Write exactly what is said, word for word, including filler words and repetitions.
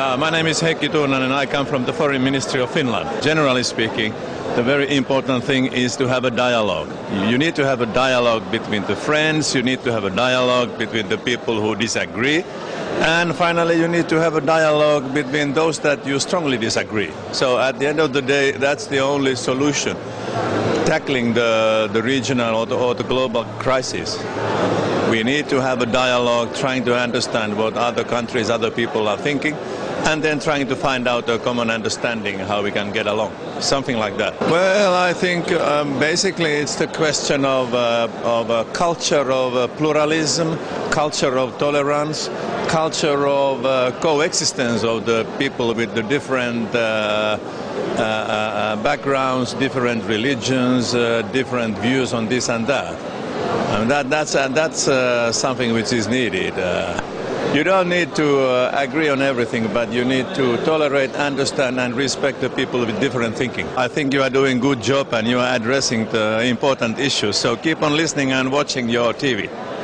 Uh, my name is Heikki Tuunanen and I come from the Foreign Ministry of Finland. Generally speaking, the very important thing is to have a dialogue. You need to have a dialogue between the friends, you need to have a dialogue between the people who disagree, and finally you need to have a dialogue between those that you strongly disagree. So at the end of the day, that's the only solution tackling the, the regional or the, or the global crisis. We need to have a dialogue, trying to understand what other countries, other people are thinking, and then trying to find out a common understanding how we can get along. Something like that. Well, I think um, basically it's the question of, uh, of a culture of uh, pluralism, culture of tolerance, culture of uh, coexistence of the people with the different uh, uh, uh, backgrounds, different religions, uh, different views on this and that. I mean, that, that's uh, that's uh, something which is needed. Uh, you don't need to uh, agree on everything, but you need to tolerate, understand, and respect the people with different thinking. I think you are doing a good job and you are addressing the important issues. So keep on listening and watching your T V.